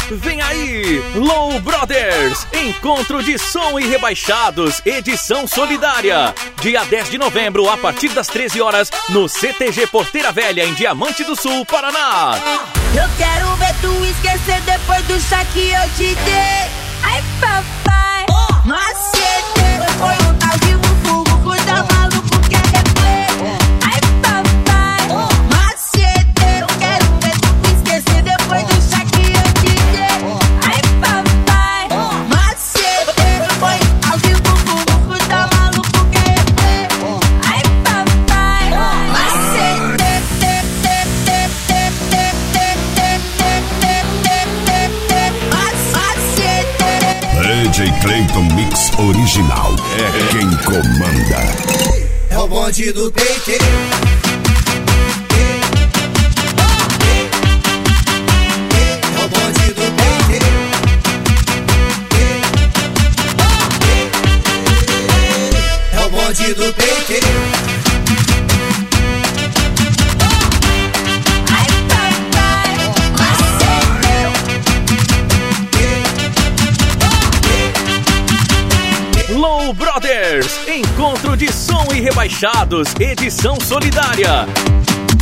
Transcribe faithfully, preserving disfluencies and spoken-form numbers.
Vem aí, Low Brothers, encontro de som e rebaixados, edição solidária. Dia dez de novembro, a partir das treze horas, no C T G Porteira Velha, em Diamante do Sul, Paraná. Eu quero ver tu esquecer depois do chá que eu te dei. Ai, papai, oh. Macete, foi um tal de bumbum, cuida maluco que é replay. Ai, papai, oh. Macete, eu quero ver tu esquecer depois do chá que eu te dei. Ai, papai, oh. Macete, foi um tal de bumbum, cuida maluco que é replay. Ai, papai, oh. Macete, D J Clayton Mix Original. É quem comanda. É o bonde do T T. É o bonde do T T. É o bonde do T T. Low Brothers, encontro de som e rebaixados, edição solidária.